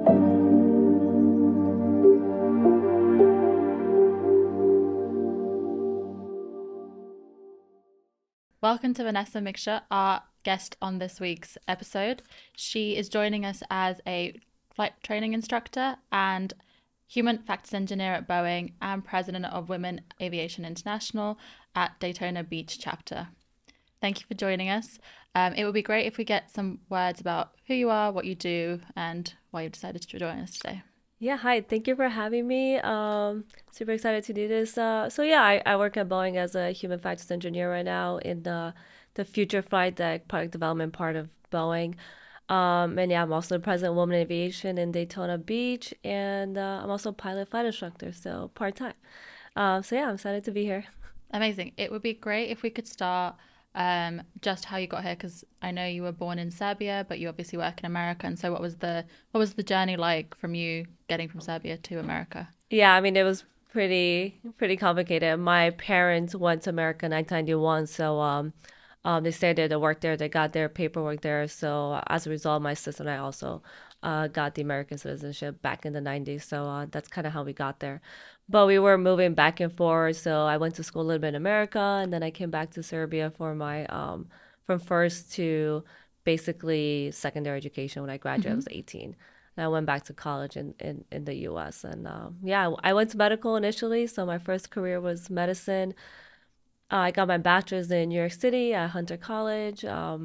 Welcome to Vanessa Mixture, our guest on this week's episode. She is joining us as a flight training instructor and human factors engineer at Boeing and president of Women Aviation International at Daytona Beach chapter. Thank you for joining us. It would be great if we get some words about who you are, what you do, and why you decided to join us today. Yeah, hi. Thank you for having me. Super excited to do this. I work at Boeing as a human factors engineer right now in the future flight deck product development part of Boeing. And yeah, I'm also the president of Women Aviation in Daytona Beach, and I'm also a pilot flight instructor, so part-time. I'm excited to be here. Amazing. It would be great if we could start just how you got here, because I know you were born in Serbia, but you obviously work in America. And so what was the journey like from you getting from Serbia to America? Yeah, I mean, it was pretty complicated. My parents went to America in 1991, so they stayed there, they worked there, they got their paperwork there. So as a result, my sister and I also got the American citizenship back in the 90s. So that's kind of how we got there. But we were moving back and forth. So I went to school a little bit in America, and then I came back to Serbia for my from first to basically secondary education. When I graduated, I was 18. And I went back to college in the US. And I went to medical initially. So my first career was medicine. I got my bachelor's in New York City at Hunter College,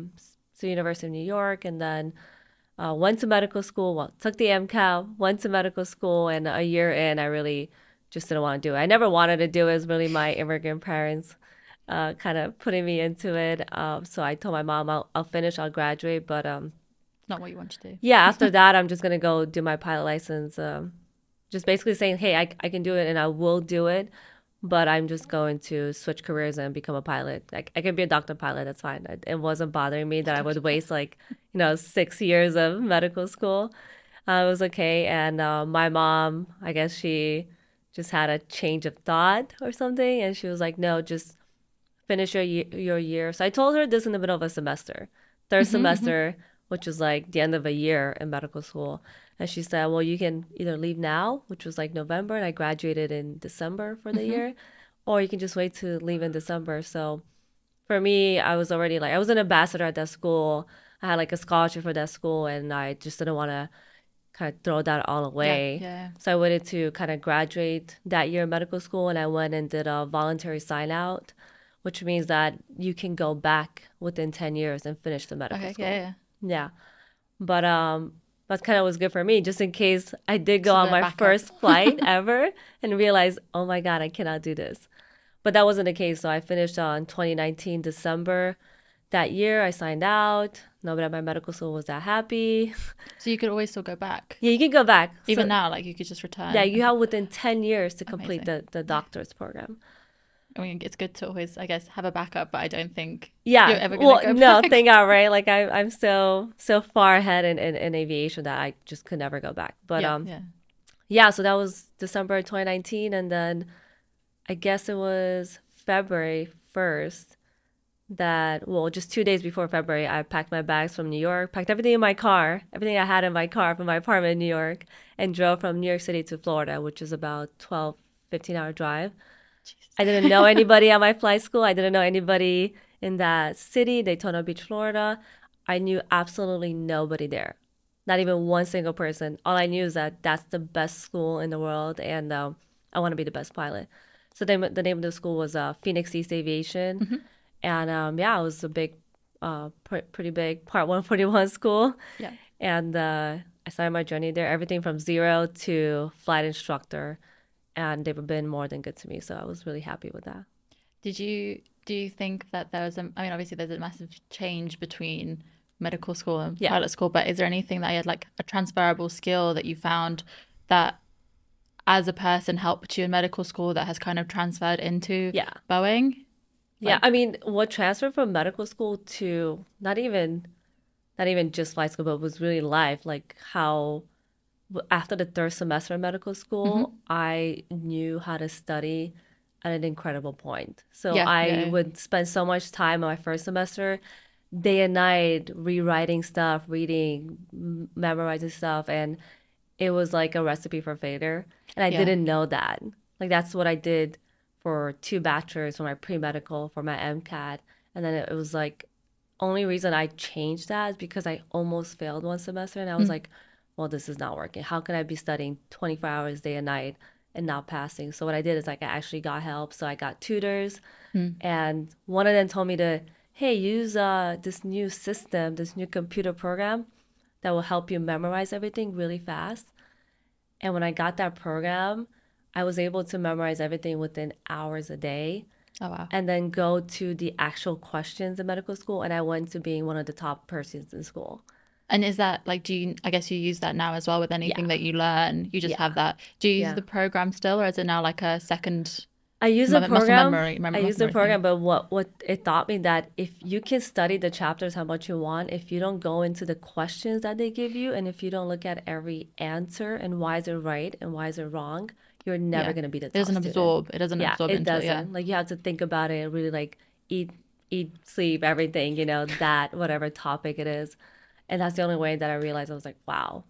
so University of New York, and then went to medical school. Well, took the MCAT, went to medical school, and a year in, I really just didn't want to do it. I never wanted to do it. It was really my immigrant parents kind of putting me into it. So I told my mom, I'll finish, I'll graduate, but Not what you want to do. yeah, after that, I'm just gonna go do my pilot license. Just basically saying, hey, I can do it, and I will do it. But I'm just going to switch careers and become a pilot. Like I can be a doctor pilot, that's fine. It wasn't bothering me that I would waste 6 years of medical school. It was okay. And my mom, I guess she just had a change of thought or something, and she was like, "No, just finish your year." So I told her this in the middle of a semester, third semester, which was like the end of a year in medical school. And she said, well, you can either leave now, which was like November, and I graduated in December for the year, or you can just wait to leave in December. So for me, I was already I was an ambassador at that school. I had like a scholarship for that school, and I just didn't want to kind of throw that all away. Yeah. So I waited to kind of graduate that year in medical school, and I went and did a voluntary sign out, which means that you can go back within 10 years and finish the medical school. Yeah. Yeah. But that kind of was good for me, just in case I did go on my backup. first flight ever and realize, oh my God, I cannot do this. But that wasn't the case. So I finished on 2019, December. That year I signed out. Nobody at my medical school was that happy. So you could always still go back. Yeah, you can go back. Even So, now, like you could just return. yeah, you have within 10 years to complete Amazing. the doctor's program. I mean, it's good to always, I guess, have a backup, but I don't think Yeah. you're ever going to go No, back. thank God, right? Like I'm so far ahead in aviation that I just could never go back. But Yeah. so that was December 2019, and then I guess it was February 1st just 2 days before February, I packed my bags from New York, packed everything in my car, everything I had in my car from my apartment in New York, and drove from New York City to Florida, which is about 12, 15-hour drive. I didn't know anybody at my flight school. I didn't know anybody in that city, Daytona Beach, Florida. I knew absolutely nobody there. Not even one single person. All I knew is that that's the best school in the world, and I want to be the best pilot. So the name of the school was Phoenix East Aviation. And it was a big, pretty big Part 141 school. Yeah. And I started my journey there, everything from zero to flight instructor. And they've been more than good to me. So I was really happy with that. Do you think that there was I mean, obviously there's a massive change between medical school and pilot school, but is there anything that you had like a transferable skill that you found that as a person helped you in medical school that has kind of transferred into Boeing? Yeah, I mean, what transferred from medical school to not even just flight school, but was really life, like how after the third semester of medical school, I knew how to study at an incredible point. So I would spend so much time in my first semester, day and night, rewriting stuff, reading, memorizing stuff. And it was like a recipe for failure. And I Yeah. didn't know that. Like that's what I did for 2 bachelors, for my pre-medical, for my MCAT. And then it was like, only reason I changed that is because I almost failed one semester. And I was Mm. like, well, this is not working. How can I be studying 24 hours day and night and not passing? So what I did is like I actually got help. So I got tutors, Mm. and one of them told me to, hey, use this new system, this new computer program that will help you memorize everything really fast. And when I got that program, I was able to memorize everything within hours a day Oh, wow. and then go to the actual questions in medical school. And I went to being one of the top persons in school. And is that like, I guess you use that now as well with anything Yeah. that you learn? You just Yeah. have that. Do you use Yeah. the program still, or is it now like a second I use the muscle program. memory, I muscle use the memory program, thing? but what it taught me that if you can study the chapters how much you want, if you don't go into the questions that they give you, and if you don't look at every answer and why is it right and why is it wrong, you're never Yeah. gonna be the It top doesn't student. absorb. It doesn't Yeah, absorb it into it. Yeah. doesn't. Like you have to think about it, really like eat, sleep, everything, that whatever topic it is. And that's the only way that I realized I was like, wow,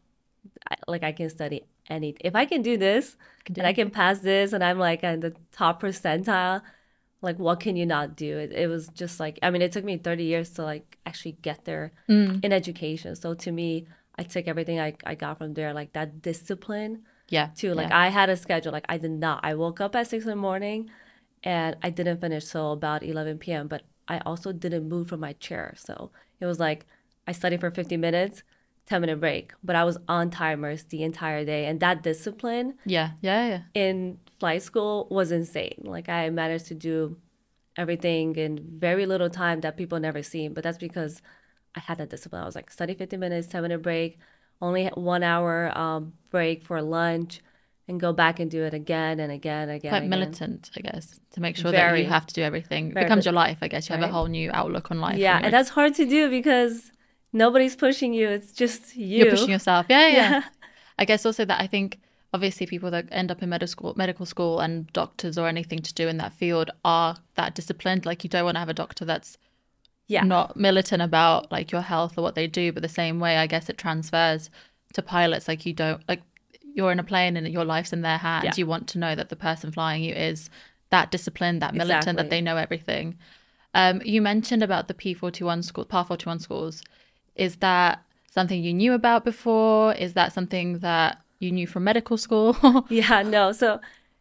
I can study anything. If I can do this Can do and I can anything. pass this and I'm like in the top percentile, like what can you not do? It was just like, I mean, it took me 30 years to like actually get there Mm. in education. So to me, I took everything I got from there, like that discipline Yeah. too. Like Yeah. I had a schedule, like I did not. I woke up at 6 in the morning and I didn't finish till about 11 p.m. But I also didn't move from my chair. So it was like I studied for 50 minutes, 10-minute break, but I was on timers the entire day. And that discipline Yeah. Yeah. Yeah. in flight school was insane. Like I managed to do everything in very little time that people never seen, but that's because I had that discipline. I was like study 50 minutes, 10-minute break, only 1 hour break for lunch, and go back and do it again and again and again Quite and again. militant, I guess, to make sure that you Very, have to do everything. It very, becomes your life, I guess. You have a right? whole new outlook on life when Yeah, and that's hard to do because nobody's pushing you. It's just you're pushing you. yourself. Yeah, yeah. Yeah. I guess also that I think obviously people that end up in medical school and doctors or anything to do in that field are that disciplined. Like you don't want to have a doctor that's Yeah. not militant about like your health or what they do, but the same way I guess it transfers to pilots. Like you don't like you're in a plane and your life's in their hands. Yeah. You want to know that the person flying you is that disciplined, that militant, that Exactly. they know everything. You mentioned about the P41 school, Part 41 schools. Is that something you knew about before? Is that something that you knew from medical school? Yeah, no. So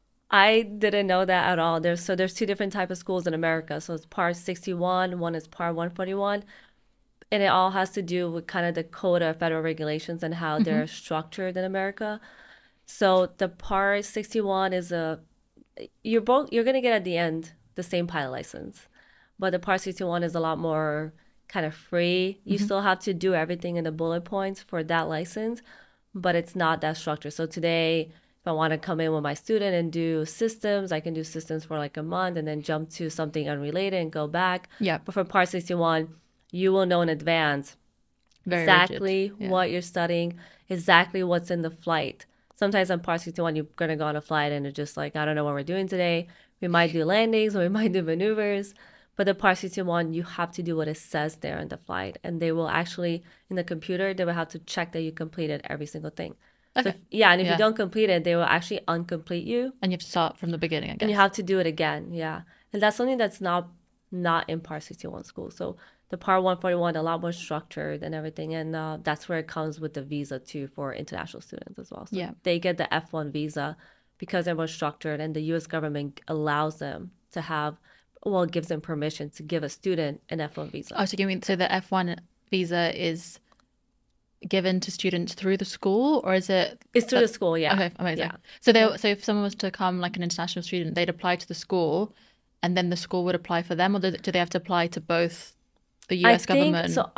I didn't know that at all. There's two different type of schools in America. So it's Part 61, one is Part 141, and it all has to do with kind of the code of federal regulations and how they're structured in America. So the Part 61 is you're going to get at the end the same pilot license. But the Part 61 is a lot more kind of free. You still have to do everything in the bullet points for that license, but it's not that structured. So today, if I want to come in with my student and do systems, I can do systems for like a month and then jump to something unrelated and go back. Yeah, But for Part 61, you will know in advance very exactly rigid. Yeah. what you're studying, exactly what's in the flight. Sometimes on Part 61, you're going to go on a flight and it's just like, I don't know what we're doing today. We might do landings or we might do maneuvers. But the Part 61, you have to do what it says there in the flight. And they will actually, in the computer, they will have to check that you completed every single thing. So Okay. and if Yeah. you don't complete it, they will actually uncomplete you. And you have to start from the beginning, I And guess. you have to do it again. Yeah. And that's something that's not in Part 61 school. So the Part 141, a lot more structured and everything. And that's where it comes with the visa too for international students as well. So Yeah. they get the F1 visa because they're more structured and the US government allows them to have, well, gives them permission to give a student an F1 visa. Oh, so you mean so the F1 visa is given to students through the school, or is it? It's through the school, yeah. Okay, amazing. Yeah. So so if someone was to come like an international student, they'd apply to the school, and then the school would apply for them, or do they have to apply to both the US government? So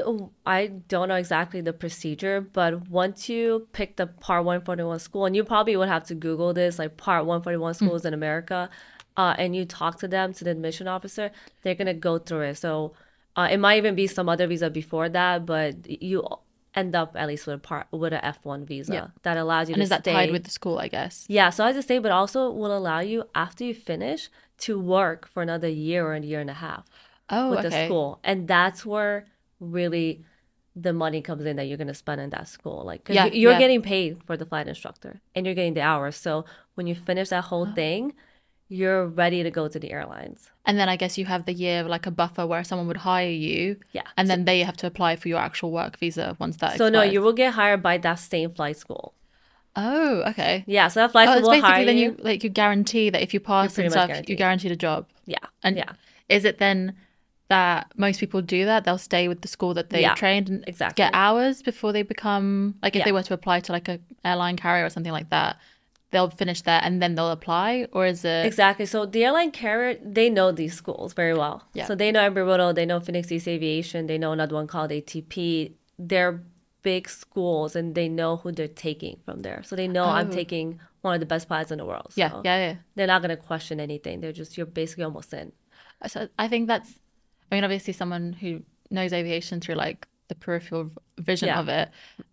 I don't know exactly the procedure, but once you pick the Part 141 school, and you probably would have to Google this, like Part 141 schools in America, and you talk to them, to the admission officer, they're gonna go through it. So it might even be some other visa before that, but you end up at least with a F1 visa Yeah. that allows you And to is that stay. tied with the school, I guess? Yeah, so I just stay, but also will allow you after you finish to work for another year or a year and a half Oh, with the okay. school. And that's where really the money comes in that you're going to spend in that school. Like, 'cause Yeah, you're yeah. getting paid for the flight instructor and you're getting the hours. So when you finish that whole thing, you're ready to go to the airlines. And then I guess you have the year of like a buffer where someone would hire you, Yeah. and then they have to apply for your actual work visa once that So no, expires. you will get hired by that same flight school. Oh, okay. Yeah, so that flight Oh, school it's will basically hire then you. you guarantee that if you pass pretty and much stuff, guaranteed. you're guaranteed a job. Yeah. And yeah. is it then that most people do that? They'll stay with the school that they Yeah, trained and exactly. get hours before they become like if Yeah. they were to apply to like a airline carrier or something like that, they'll finish there and then they'll apply, or is it Exactly. So the airline carrier, they know these schools very well. Yeah. So they know Embry-Riddle, they know Phoenix East Aviation, they know another one called ATP. They're big schools and they know who they're taking from there. So they know I'm Oh. taking one of the best pilots in the world. yeah, So yeah. they're not going to question anything. You're basically almost in. So I think that's, I mean, obviously someone who knows aviation through like the peripheral vision Yeah. of it.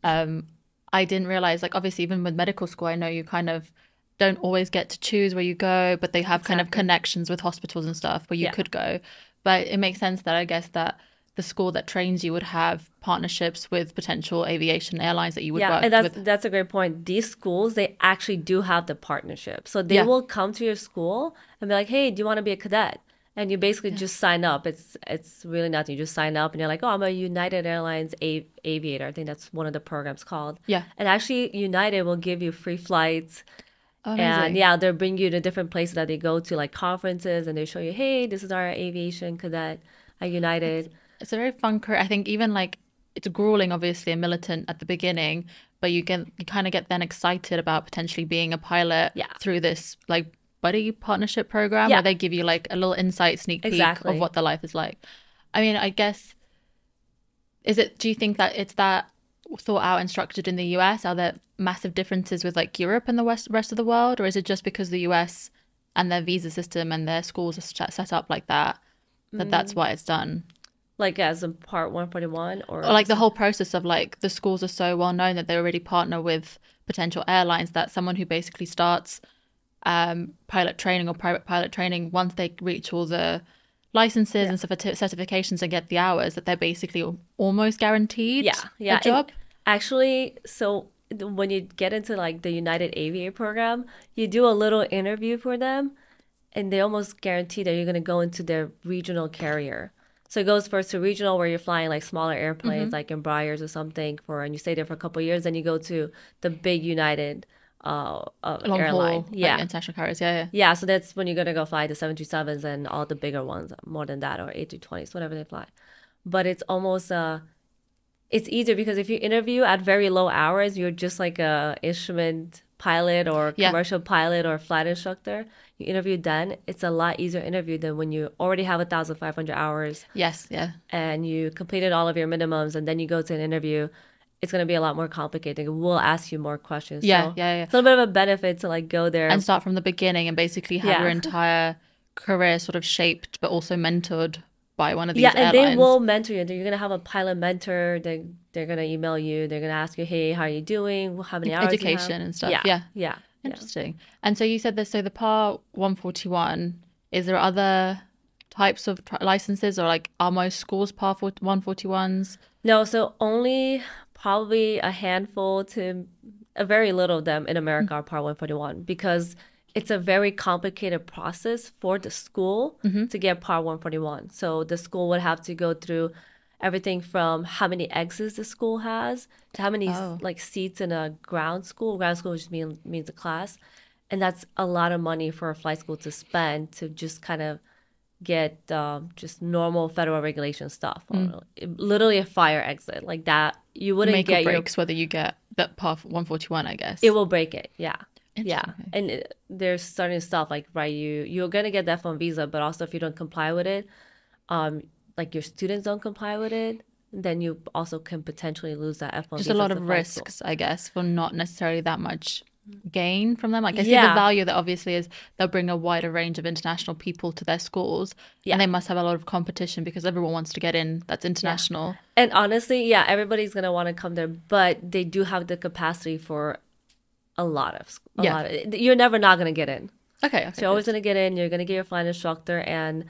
I didn't realize, like, obviously, even with medical school, I know you kind of don't always get to choose where you go, but they have kind of Exactly. connections with hospitals and stuff where you Yeah. could go. But it makes sense that I guess that the school that trains you would have partnerships with potential aviation airlines that you would Yeah, work and with. that's a great point. These schools, they actually do have the partnership. So they Yeah. will come to your school and be like, "Hey, do you want to be a cadet?" And you basically just sign up. It's really nothing. You just sign up and you're like, "Oh, I'm a United Airlines aviator." I think that's one of the programs called. Yeah. And actually, United will give you free flights. Oh, And amazing. yeah, they'll bring you to different places that they go to, like conferences, and they show you, "Hey, this is our aviation cadet at United." It's a very fun career. I think even like it's grueling, obviously, and militant at the beginning, but you kind of get then excited about potentially being a pilot Yeah. through this like buddy partnership program Yeah. where they give you like a little insight sneak peek Exactly. of what the life is like. I mean, I guess do you think that it's that thought out and structured in the US? Are there massive differences with like Europe and the rest of the world, or is it just because the US and their visa system and their schools are set up like that that's why it's done? Like as a Part 141 or Or like the whole process of like the schools are so well known that they already partner with potential airlines that someone who basically starts pilot training or private pilot training, once they reach all the licenses and certifications and get the hours, that they're basically almost guaranteed yeah. a job. And actually, so when you get into like the United Aviate program, you do a little interview for them, and they almost guarantee that you're going to go into their regional carrier. So it goes first to regional, where you're flying like smaller airplanes, like Embraers or something, and you stay there for a couple of years. Then you go to the big United Long airline. haul, Yeah, like international carriers. Yeah, yeah. yeah. So that's when you're gonna go fly the 737s and all the bigger ones, more than that, or A320s, whatever they fly. But it's almost it's easier because if you interview at very low hours, you're just like a instrument pilot or Yeah. commercial pilot or flight instructor. You interview then, it's a lot easier interview than when you already have 1,500 hours Yes, yeah. and you completed all of your minimums and then you go to an interview. It's going to be a lot more complicated. We'll ask you more questions. Yeah, So yeah. it's a little bit of a benefit to like go there. And start from the beginning and basically have Yeah. your entire career sort of shaped but also mentored by one of these Yeah, and airlines. they will mentor you. You're gonna have a pilot mentor. They're gonna email you. They're gonna ask you, "Hey, how are you doing? How many hours you have?" Education and stuff. Yeah, Yeah. yeah. Interesting. And so you said this, so the Par 141, is there other types of licenses, or like are most schools Par 141s? No, so only probably a handful to a very little of them in America are Part 141 because it's a very complicated process for the school to get Part 141. So the school would have to go through everything from how many exits the school has to how many like seats in a ground school. Ground school just means a class. And that's a lot of money for a flight school to spend to just kind of get just normal federal regulation stuff. Or literally a fire exit like that. You wouldn't Make get or breaks whether you get that Par 141, I guess. it will break it. Yeah. Yeah. Interesting. And there's certain stuff like, right, you're going to get that F1 visa, but also if you don't comply with it, like your students don't comply with it, then you also can potentially lose that F1 Just visa a lot as of flight school. risks, I guess, for not necessarily that much gain from them. Like I see the Yeah. value that obviously is they'll bring a wider range of international people to their schools, and they must have a lot of competition because everyone wants to get in that's international. And honestly, yeah, everybody's going to want to come there, but they do have the capacity for a lot of, you're never not going to get in. Okay, So you're always going to get in, you're going to get your flight instructor, and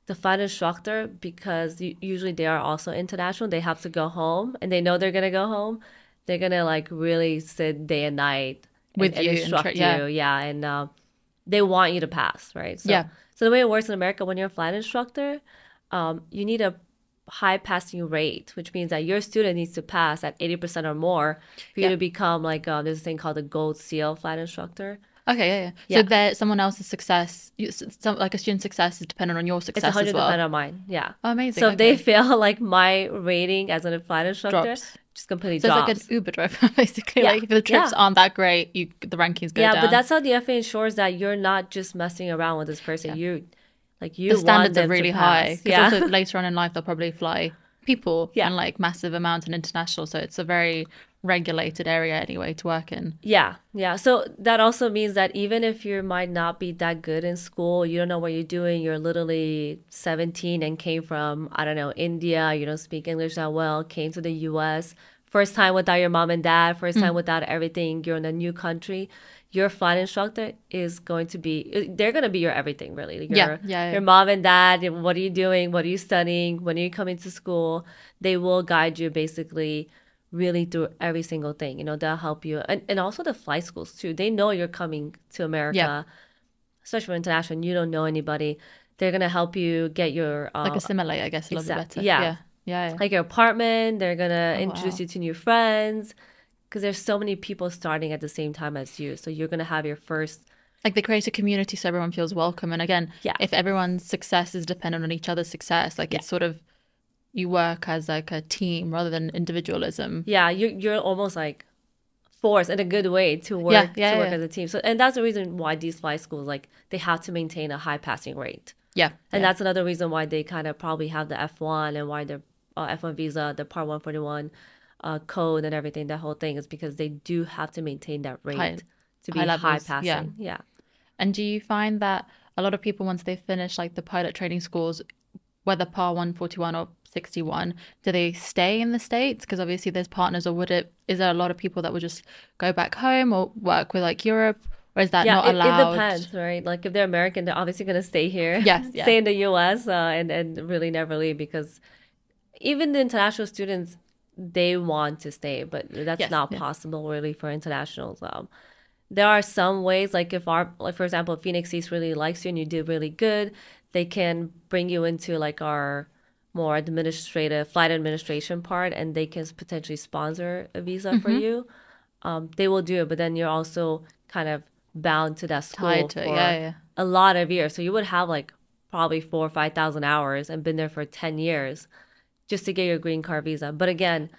the flight instructor, because usually they are also international, they have to go home and they know they're gonna go home. They're gonna like really sit day and night With and you instruct you, yeah. yeah, and they want you to pass, right? So, Yeah. so the way it works in America, when you're a flight instructor, you need a high passing rate, which means that your student needs to pass at 80% or more for you Yeah. to become like there's a thing called the Gold Seal flight instructor. Okay, yeah. Yeah. So there, someone else's success, like a student's success is dependent on your It's success 100 as well. dependent on mine. Yeah. Oh, amazing. So if they Okay. fail, like my rating as a flight instructor Drops. just completely So drops. it's like an Uber driver, basically. Yeah. Like if the trips Yeah. aren't that great, the rankings go Yeah, down. but that's how the FAA ensures that you're not just messing around with this person. You the want standards are them to really high. pass. Because Yeah. also later on in life, they'll probably fly people Yeah. and like massive amounts and international. So it's a very regulated area anyway to work in. Yeah, yeah. So that also means that even if you might not be that good in school, you don't know what you're doing, you're literally 17 and came from, I don't know, India, you don't speak English that well, came to the US, first time without your mom and dad, first time without everything, you're in a new country, your flight instructor is going to be, they're going to be your everything, really. Your mom and dad, what are you doing? What are you studying? When are you coming to school? They will guide you basically really through every single thing. They'll help you. And also the flight schools too. They know you're coming to America, especially for international, and you don't know anybody. They're going to help you get your... like assimilate, I guess, a little bit better. Yeah. Yeah. Like your apartment, they're going to introduce you to new friends because there's so many people starting at the same time as you. So you're going to have your first... Like they create a community so everyone feels welcome. And again, if everyone's success is dependent on each other's success, like it's sort of... you work as like a team rather than individualism. Yeah, you're almost like forced in a good way to work as a team. So and that's the reason why these flight schools, like, they have to maintain a high passing rate. Yeah. And that's another reason why they kind of probably have the F1 and why the F1 visa, the Part 141 code and everything, that whole thing is because they do have to maintain that rate to be high passing. Yeah. And do you find that a lot of people, once they finish like the pilot training schools, whether Part 141 or 61, do they stay in the States? Because obviously there's partners, or is there a lot of people that would just go back home or work with like Europe, or is that not allowed? It depends, right? Like if they're American, they're obviously going to stay here. Yes, stay in the US and really never leave, because even the international students, they want to stay, but that's not possible really for internationals. There are some ways, like for example, if Phoenix East really likes you and you did really good, they can bring you into like our more administrative flight administration part, and they can potentially sponsor a visa for you. They will do it, but then you're also kind of bound to that school for a lot of years. So you would have like probably 4,000 or 5,000 hours and been there for 10 years just to get your green card visa. But again,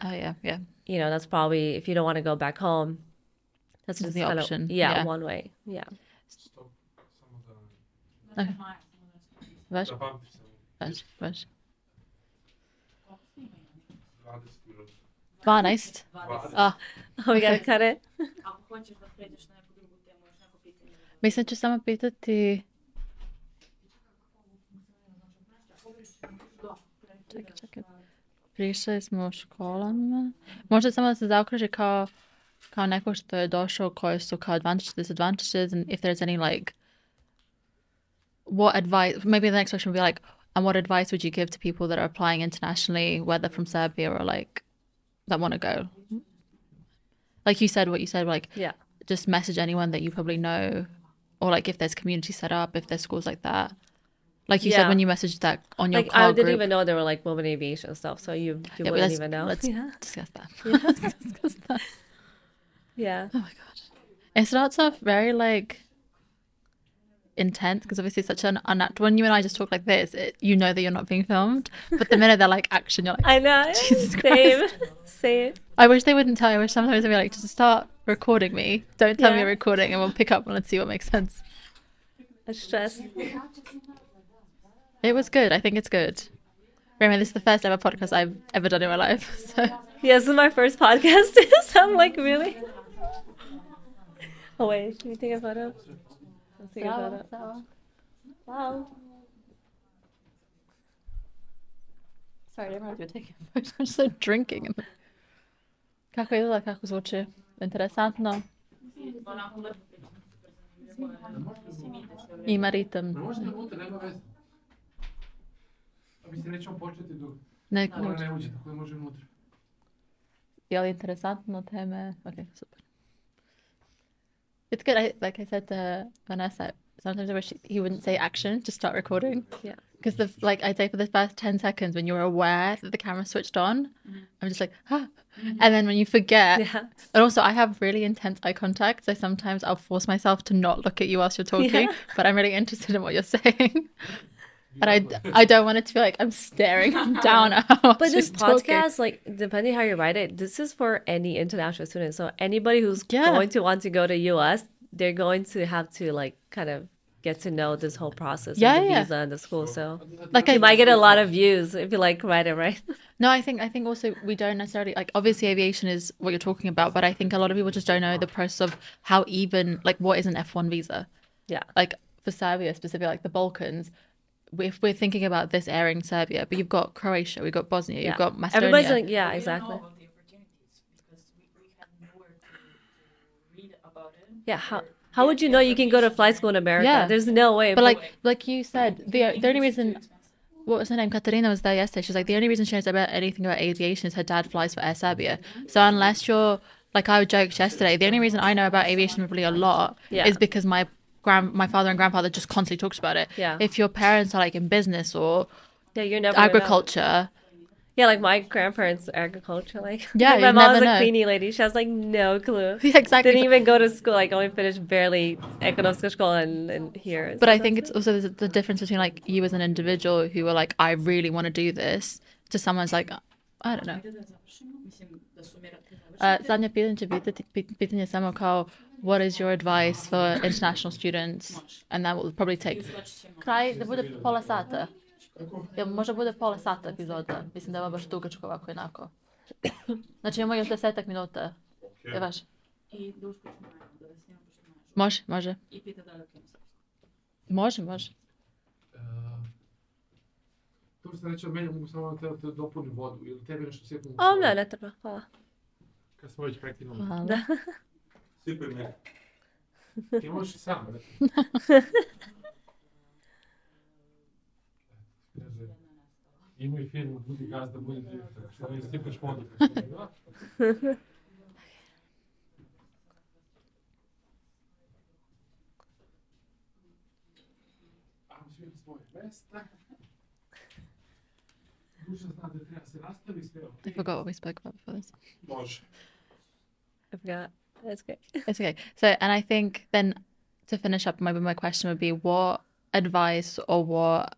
that's probably, if you don't want to go back home, that's just the kind option. One way. Yeah. Okay. Weź. 12. Oh, we gotta cut it. Mislim, ću samo pitati... Čekaj. Prišli smo u školama. Možda samo da se zaokruži kao neko što je došao, koji su kao advantages, disadvantages, and if there's any like... What advice... Maybe the next question would be like, and what advice would you give to people that are applying internationally, whether from Serbia or like that want to go? Like you said, like just message anyone that you probably know, or like if there's community set up, if there's schools like that. Like you said when you messaged that on your call I didn't group. even know there were like women aviation stuff, so you wouldn't even know. Let's discuss that. Let's discuss that. Yeah. Oh my god. It starts off very like intense, because obviously it's such an unnatural. When you and I just talk like this, you know that you're not being filmed, but the minute they're like action, you're like, I know. Jesus Christ. Same. I wish they wouldn't tell you. I wish sometimes they'd be like, just start recording me. Don't tell me you're recording, and we'll pick up and let's see what makes sense. I'm stressed. It was good. I think it's good. Raymond, this is the first ever podcast I've ever done in my life. So yeah, this is my first podcast. So I'm like, really? Oh wait, should we take a photo? Let's take a photo. Wow. Sorry, I didn't realize you were taking a photo. I'm just like drinking. Kako izgleda, kako zvuči? Interesantno. Ima ritam. Ne, je li interesantno teme? Okay, super. It's good. Like I said to Vanessa, sometimes I wish he wouldn't say action, just start recording. Yeah. Because I'd say for the first 10 seconds when you're aware that the camera switched on, I'm just like, ah. And then when you forget, Yeah. and also I have really intense eye contact, so sometimes I'll force myself to not look at you whilst you're talking, Yeah. but I'm really interested in what you're saying. And I don't want it to feel like I'm staring down at her. But this podcast, like, depending how you write it, this is for any international student. So anybody who's going to want to go to US, they're going to have to like kind of get to know this whole process of the visa and the school. So like you might get a lot of views if you like write it right. No, I think also we don't necessarily like, obviously aviation is what you're talking about, but I think a lot of people just don't know the process of how even like what is an F1 visa. Yeah. Like for Serbia specifically, like the Balkans, if we're thinking about this area in Serbia, but you've got Croatia, we've got Bosnia, you've got Macedonia. Everybody's like, yeah, exactly. Yeah, how would you know you can go to flight school in America? Yeah. There's no way. But like you said, the only reason, what was her name? Katarina was there yesterday. She was like, the only reason she knows about anything about aviation is her dad flies for Air Serbia. So unless you're, like I joked yesterday, the only reason I know about aviation really a lot is because my father and grandfather just constantly talks about it. Yeah. If your parents are like in business or you're never agriculture. Yeah, like my grandparents are agriculture. Like my mom's a cleaning lady. She has like no clue. Yeah, exactly. Didn't even go to school. Like only finished barely ekonomska school and here. But I think it's also the difference between like you as an individual who are like, I really want to do this, to someone's like, I don't know. Zadnje pitanje samo kao, what is your advice for international students? And that will probably take kraj da bude pola sata. Možda bude pola sata epizoda. Mislim da je baš dugačko ovako jednako. Znači imamo još 10 minuta. Je vaš? Može. Može. To što reći od mene, mogu samo te dopunim vodu. Ili tebi nešto sjepim? Ne treba, hvala. Kad smo već preklinuli. Hvala. Sipaj me. Ti možeš i sam, ne? Imaju firmu, budi gazda, budi direktor. Što ne sipaš vodu? Ajmo svi na svoje mesta. Duša zna da treba se nastavi sve. I forgot what we spoke about before this. Može. I forgot. That's great. It's okay. So, and I think then to finish up, maybe my question would be, what advice or what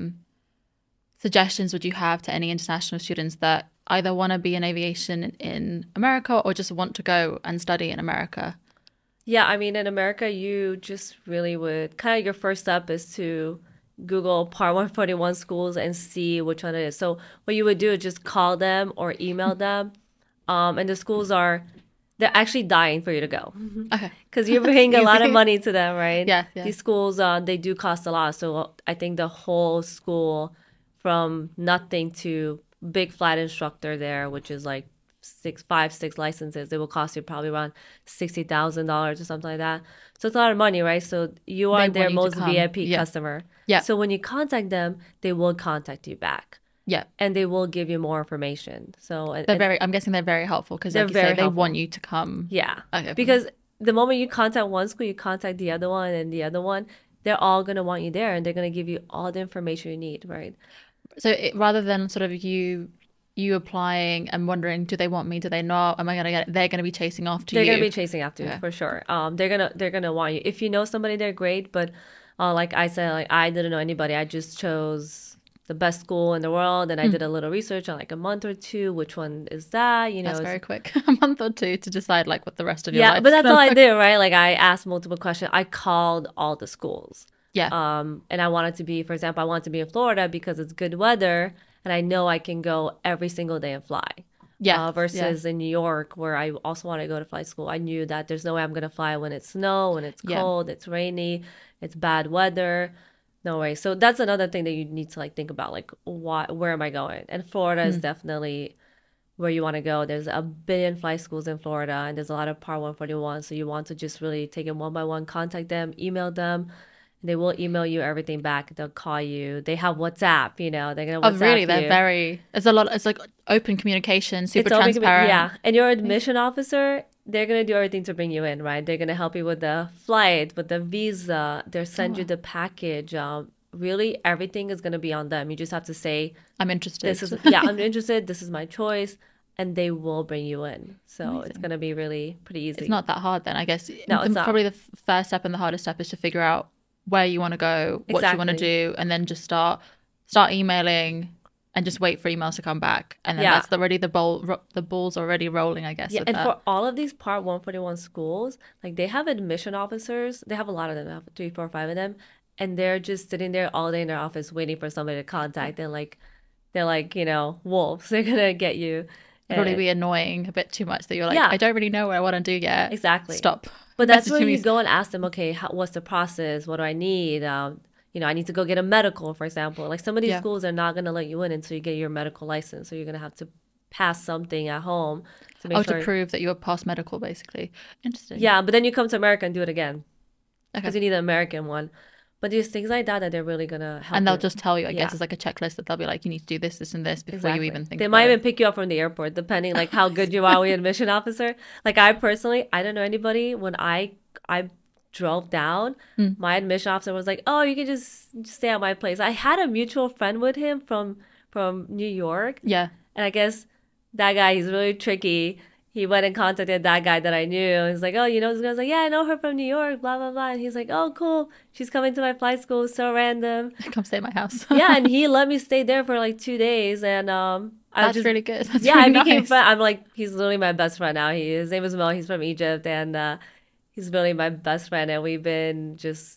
suggestions would you have to any international students that either want to be in aviation in America or just want to go and study in America? Yeah, I mean, in America, you just really would, kind of your first step is to Google Part 141 schools and see which one it is. So what you would do is just call them or email them. And the schools they're actually dying for you to go. Okay. Because you're paying a lot of money to them, right? Yeah. These schools, they do cost a lot. So I think the whole school, from nothing to big flight instructor there, which is like 6 licenses, it will cost you probably around $60,000 or something like that. So it's a lot of money, right? So you are their most VIP customer. Yeah. So when you contact them, they will contact you back. Yeah. And they will give you more information. So I'm guessing they're very helpful because like they want you to come. Yeah. Okay. Because the moment you contact one school, you contact the other one and the other one, they're all going to want you there and they're going to give you all the information you need, right? So rather than sort of you applying and wondering, do they want me? Do they not? Am I going to get it? They're going to be chasing after you. They're going to be chasing after you for sure. They're gonna want you. If you know somebody, they're great. But like I said, like I didn't know anybody. I just chose the best school in the world, and I did a little research on like a month or two. Which one is that? You know, that's very quick. A month or two to decide like what the rest of your life. Yeah, but that's all I did, right? Like I asked multiple questions. I called all the schools. Yeah. And I wanted to be, for example, I wanted to be in Florida because it's good weather and I know I can go every single day and fly. Yeah. Versus in New York, where I also want to go to flight school. I knew that there's no way I'm going to fly when it's snow, when it's cold, it's rainy, it's bad weather. No way. So that's another thing that you need to like think about, like where am I going? And Florida is definitely where you want to go. There's a billion flight schools in Florida and there's a lot of Part 141. So you want to just really take it one by one, contact them, email them, They will email you everything back. They'll call you. They have WhatsApp, you know, they're going to Oh, WhatsApp really? you. They're very, it's a lot, it's like open communication, super It's open transparent. yeah. And your admission officer, they're going to do everything to bring you in, right? They're going to help you with the flight, with the visa. They'll send you the package. Really, everything is going to be on them. You just have to say, I'm interested. this is, yeah, I'm interested. This is my choice. And they will bring you in. So Amazing. it's going to be really pretty easy. It's not that hard then, I guess. No, it's not. Probably the first step and the hardest step is to figure out where you want to go, what you want to Exactly. do, and then just start emailing and just wait for emails to come back. And then Yeah. that's already the ball's already rolling, I guess. Yeah, with and that. for all of these Part 141 schools, like they have admission officers. They have a lot of them, they have 3, 4, 5 of them. And they're just sitting there all day in their office waiting for somebody to contact. And like, they're like, you know, wolves. They're going to get you. It'd probably be annoying a bit too much that you're like, Yeah. I don't really know what I want to do yet. Exactly. Stop. But that's messaging where me. you go and ask them, okay, what's the process? What do I need? You know, I need to go get a medical, for example. Like some of these Yeah. schools are not going to let you in until you get your medical license. So you're going to have to pass something at home to make sure. To prove that you're past medical, basically. Interesting. Yeah, but then you come to America and do it again Okay. because you need an American one. But there's things like that they're really going to help. And they'll with. just tell you, I Yeah. guess, it's like a checklist that they'll be like, you need to do this, this, and this before you even think They about might it. even pick you up from the airport, depending like how good you are with admission officer. Like I personally, I don't know anybody. When I drove down, my admission officer was like, "Oh, you can just stay at my place." I had a mutual friend with him from New York, Yeah. and I guess that guy, he's really tricky. He went and contacted that guy that I knew. He's like, "Oh, you know this girl?" I was like, "Yeah, I know her from New York, blah, blah, blah." And he's like, "Oh, cool. She's coming to my flight school. So random." Come stay at my house. Yeah, and he let me stay there for like 2 days. And That's really good. That's yeah, really I became nice. friend. I'm like, he's literally my best friend now. His name is Mel. He's from Egypt. And he's really my best friend. And we've been just,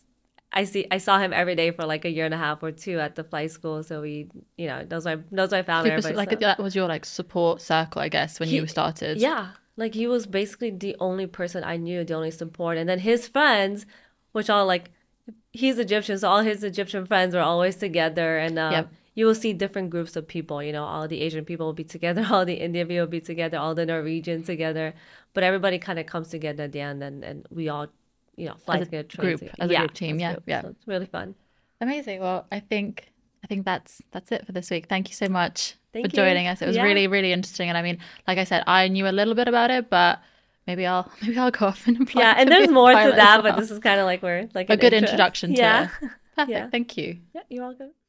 I saw him every day for like a year and a half or 2 at the flight school. So we, you know, knows my family. Super, Everybody, like so. that was your like support circle, I guess, when you started. Yeah. Like he was basically the only person I knew, the only support. And then his friends, which all like, he's Egyptian, so all his Egyptian friends were always together. And Yep. you will see different groups of people, you know, all the Asian people will be together, all the Indian people will be together, all the Norwegians together. But everybody kind of comes together at the end, and we all, you know, fly As a together. train group, together. as a group team, as a yeah, group. yeah. So it's really fun. Amazing. Well, I think that's it for this week. Thank you so much Thank for you. joining us. It was Yeah. really, really interesting. And I mean, like I said, I knew a little bit about it, but maybe I'll go off and apply. Yeah, and to be there's a more to pilot as that, well. but this is kind of like we're like a an good intro. introduction to Yeah. it. Perfect. Yeah. Thank you. Yeah, you're welcome.